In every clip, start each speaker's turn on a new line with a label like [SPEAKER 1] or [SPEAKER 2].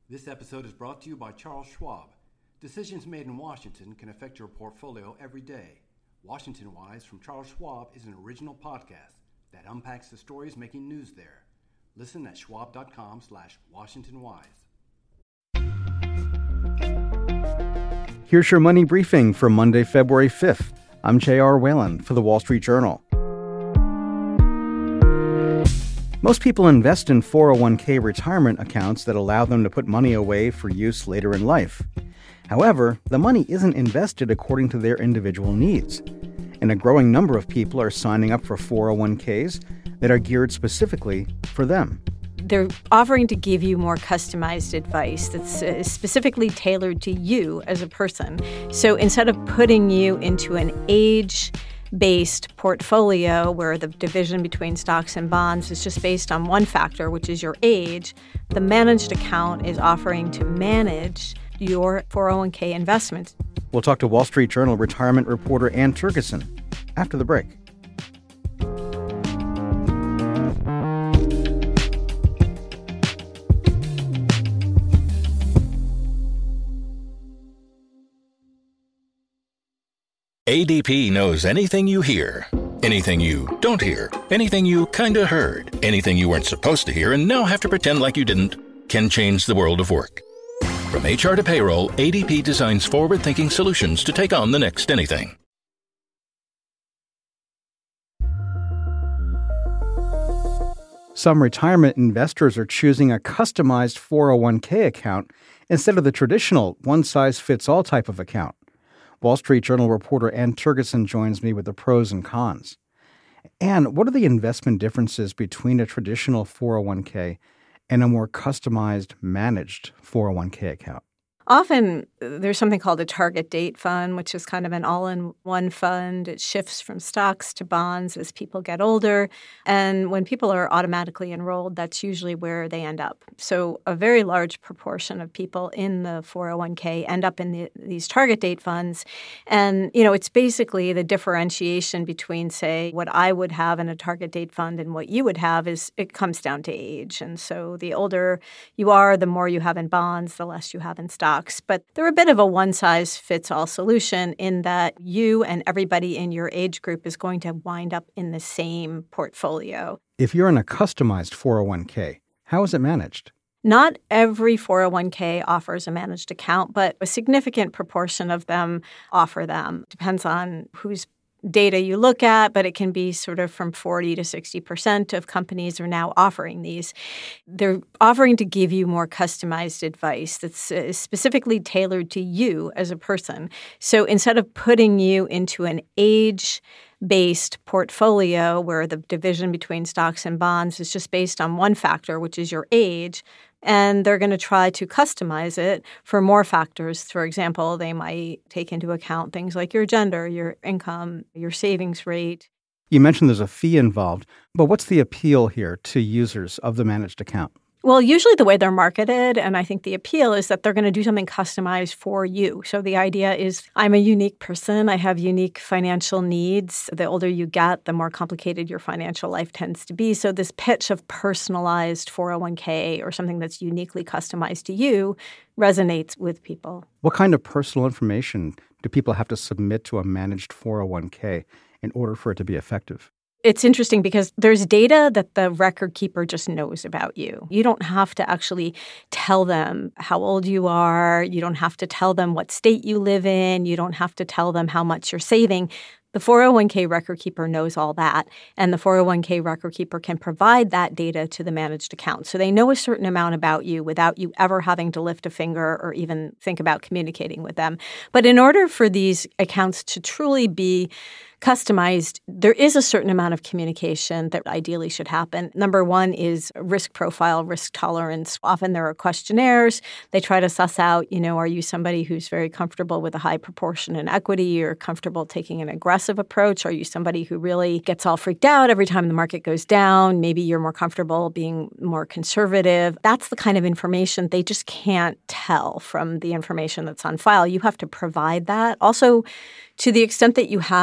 [SPEAKER 1] This episode is brought to you by Charles Schwab. Decisions made in Washington can affect your portfolio every day. Washington Wise from Charles Schwab is an original podcast that unpacks the stories making news there. Listen at schwab.com/WashingtonWise.
[SPEAKER 2] Here's your money briefing for Monday, February 5th. I'm J.R. Whalen for The Wall Street Journal. Most people invest in 401k retirement accounts that allow them to put money away for use later in life. However, the money isn't invested according to their individual needs, and a growing number of people are signing up for 401ks that are geared specifically for them.
[SPEAKER 3] They're offering to give you more customized advice that's specifically tailored to you as a person. So instead of putting you into an age-based portfolio where the division between stocks and bonds is just based on one factor, which is your age, the managed account is offering to manage your 401k investments.
[SPEAKER 2] We'll talk to Wall Street Journal retirement reporter Ann Turgeson after the break.
[SPEAKER 4] ADP knows anything you hear, anything you don't hear, anything you kinda heard, anything you weren't supposed to hear and now have to pretend like you didn't, can change the world of work. From HR to payroll, ADP designs forward-thinking solutions to take on the next anything.
[SPEAKER 2] Some retirement investors are choosing a customized 401k account instead of the traditional one-size-fits-all type of account. Wall Street Journal reporter Ann Turgeson joins me with the pros and cons. Ann, what are the investment differences between a traditional 401k and a more customized, managed 401k account?
[SPEAKER 3] Often there's something called a target date fund, which is kind of an all-in-one fund. It shifts from stocks to bonds as people get older. And when people are automatically enrolled, that's usually where they end up. So a very large proportion of people in the 401k end up in these target date funds. And, it's basically the differentiation between, say, what I would have in a target date fund and what you would have is it comes down to age. And so the older you are, the more you have in bonds, the less you have in stocks. But they're a bit of a one-size-fits-all solution in that you and everybody in your age group is going to wind up in the same portfolio.
[SPEAKER 2] If you're in a customized 401k, how is it managed?
[SPEAKER 3] Not every 401k offers a managed account, but a significant proportion of them offer them. Depends on whose data you look at, but it can be sort of from 40 to 60% of companies are now offering these. They're offering to give you more customized advice that's specifically tailored to you as a person. So instead of putting you into an age-based portfolio where the division between stocks and bonds is just based on one factor, which is your age, and they're going to try to customize it for more factors. For example, they might take into account things like your gender, your income, your savings rate.
[SPEAKER 2] You mentioned there's a fee involved, but what's the appeal here to users of the managed account?
[SPEAKER 3] Well, usually the way they're marketed, and I think the appeal is that they're going to do something customized for you. So the idea is I'm a unique person. I have unique financial needs. The older you get, the more complicated your financial life tends to be. So this pitch of personalized 401k or something that's uniquely customized to you resonates with people.
[SPEAKER 2] What kind of personal information do people have to submit to a managed 401k in order for it to be effective?
[SPEAKER 3] It's interesting because there's data that the record keeper just knows about you. You don't have to actually tell them how old you are. You don't have to tell them what state you live in. You don't have to tell them how much you're saving. The 401k record keeper knows all that, and the 401k record keeper can provide that data to the managed account. So they know a certain amount about you without you ever having to lift a finger or even think about communicating with them. But in order for these accounts to truly be customized, there is a certain amount of communication that ideally should happen. Number one is risk profile, risk tolerance. Often there are questionnaires. They try to suss out, are you somebody who's very comfortable with a high proportion in equity or comfortable taking an aggressive approach? Are you somebody who really gets all freaked out every time the market goes down? Maybe you're more comfortable being more conservative. That's the kind of information they just can't tell from the information that's on file. You have to provide that. Also, to the extent that you have other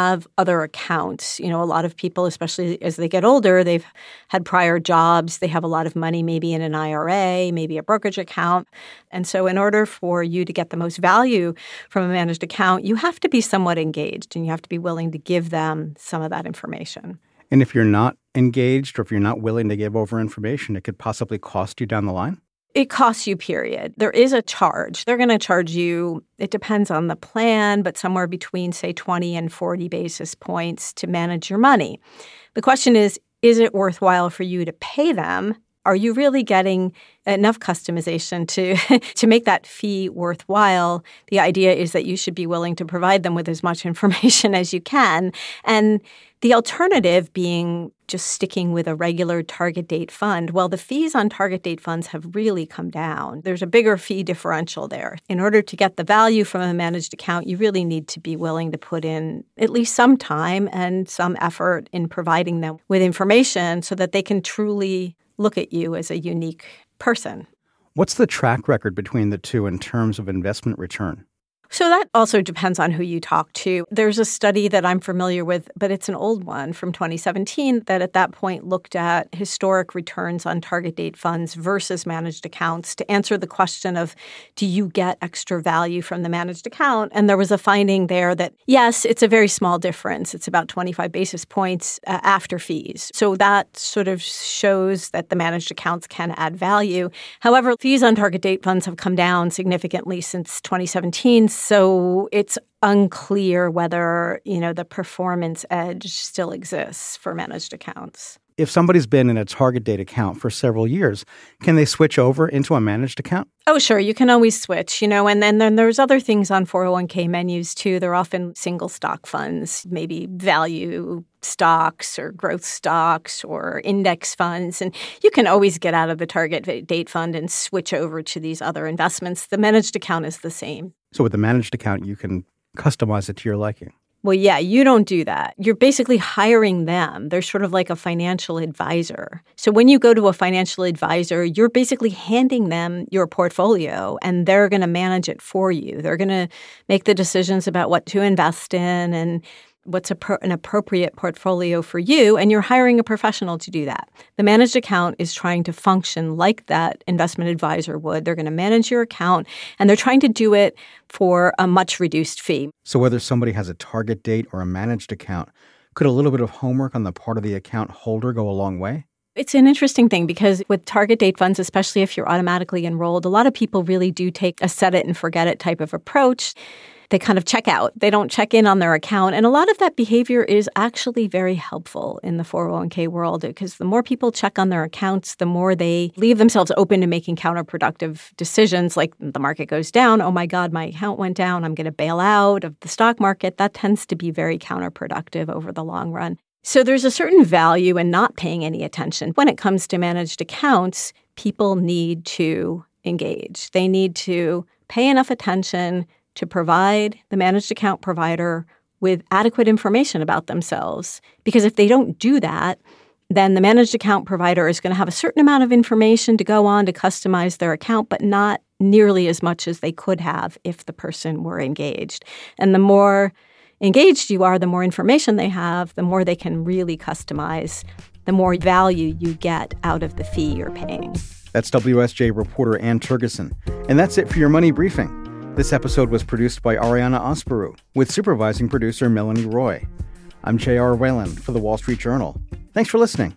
[SPEAKER 3] other accounts. A lot of people, especially as they get older, they've had prior jobs. They have a lot of money maybe in an IRA, maybe a brokerage account. And so in order for you to get the most value from a managed account, you have to be somewhat engaged and you have to be willing to give them some of that information.
[SPEAKER 2] And if you're not engaged or if you're not willing to give over information, it could possibly cost you down the line?
[SPEAKER 3] It costs you, period. There is a charge. They're going to charge you, it depends on the plan, but somewhere between, say, 20 and 40 basis points to manage your money. The question is it worthwhile for you to pay them? Are you really getting enough customization to make that fee worthwhile? The idea is that you should be willing to provide them with as much information as you can. And the alternative being just sticking with a regular target date fund. Well, the fees on target date funds have really come down. There's a bigger fee differential there. In order to get the value from a managed account, you really need to be willing to put in at least some time and some effort in providing them with information so that they can truly look at you as a unique person.
[SPEAKER 2] What's the track record between the two in terms of investment return?
[SPEAKER 3] So that also depends on who you talk to. There's a study that I'm familiar with, but it's an old one from 2017 that at that point looked at historic returns on target date funds versus managed accounts to answer the question of, do you get extra value from the managed account? And there was a finding there that, yes, it's a very small difference. It's about 25 basis points after fees. So that sort of shows that the managed accounts can add value. However, fees on target date funds have come down significantly since 2017. So it's unclear whether, the performance edge still exists for managed accounts.
[SPEAKER 2] If somebody's been in a target date account for several years, can they switch over into a managed account?
[SPEAKER 3] Oh, sure. You can always switch, and then there's other things on 401k menus too. They're often single stock funds, maybe value stocks or growth stocks or index funds. And you can always get out of the target date fund and switch over to these other investments. The managed account is the same.
[SPEAKER 2] So with the managed account, you can customize it to your liking.
[SPEAKER 3] Well, yeah, you don't do that. You're basically hiring them. They're sort of like a financial advisor. So when you go to a financial advisor, you're basically handing them your portfolio and they're going to manage it for you. They're going to make the decisions about what to invest in and what's an appropriate portfolio for you, and you're hiring a professional to do that. The managed account is trying to function like that investment advisor would. They're going to manage your account, and they're trying to do it for a much reduced fee.
[SPEAKER 2] So whether somebody has a target date or a managed account, could a little bit of homework on the part of the account holder go a long way?
[SPEAKER 3] It's an interesting thing because with target date funds, especially if you're automatically enrolled, a lot of people really do take a set it and forget it type of approach. They kind of check out. They don't check in on their account. And a lot of that behavior is actually very helpful in the 401k world because the more people check on their accounts, the more they leave themselves open to making counterproductive decisions like the market goes down. Oh, my God, my account went down. I'm going to bail out of the stock market. That tends to be very counterproductive over the long run. So there's a certain value in not paying any attention. When it comes to managed accounts, people need to engage. They need to pay enough attention to provide the managed account provider with adequate information about themselves. Because if they don't do that, then the managed account provider is going to have a certain amount of information to go on to customize their account, but not nearly as much as they could have if the person were engaged. And the more engaged you are, the more information they have, the more they can really customize, the more value you get out of the fee you're paying.
[SPEAKER 2] That's WSJ reporter Ann Tergeson. And that's it for your Money Briefing. This episode was produced by Ariana Osperu, with supervising producer Melanie Roy. I'm J.R. Whalen for The Wall Street Journal. Thanks for listening.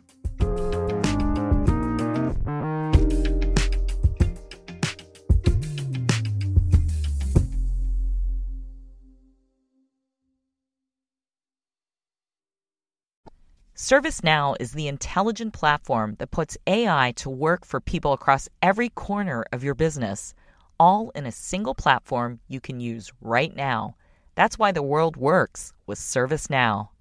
[SPEAKER 5] ServiceNow is the intelligent platform that puts AI to work for people across every corner of your business, all in a single platform you can use right now. That's why the world works with ServiceNow.